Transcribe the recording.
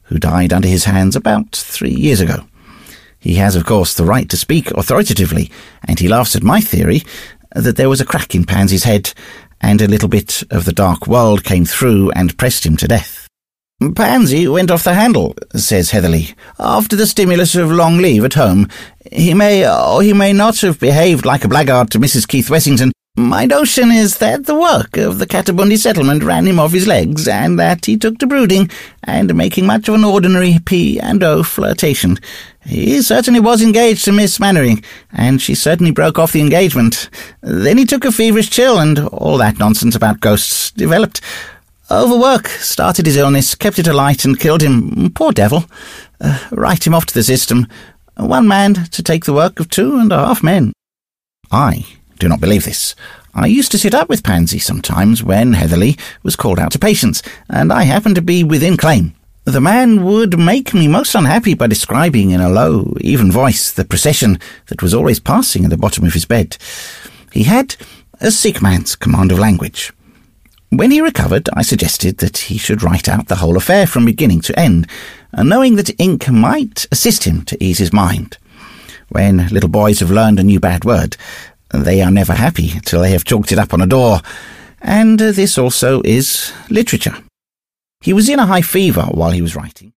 who died under his hands about 3 years ago. He has, of course, the right to speak authoritatively, and he laughs at my theory that there was a crack in Pansy's head, and a little bit of the dark world came through and pressed him to death. "Pansy went off the handle," says Heatherly, "after the stimulus of long leave at home. He may or he may not have behaved like a blackguard to Mrs. Keith Wessington. My notion is that the work of the Catabundi settlement ran him off his legs, and that he took to brooding and making much of an ordinary P&O flirtation. He certainly was engaged to Miss Mannering, and she certainly broke off the engagement. Then he took a feverish chill, and all that nonsense about ghosts developed. Overwork started his illness, kept it alight, and killed him. Poor devil. Write him off to the system. One man to take the work of 2.5 men. I do not believe this. I used to sit up with Pansy sometimes when Heatherly was called out to patients, and I happened to be within claim. The man would make me most unhappy by describing in a low, even voice the procession that was always passing at the bottom of his bed. He had a sick man's command of language. When he recovered, I suggested that he should write out the whole affair from beginning to end, knowing that ink might assist him to ease his mind. When little boys have learned a new bad word, they are never happy till they have chalked it up on a door, and this also is literature. He was in a high fever while he was writing.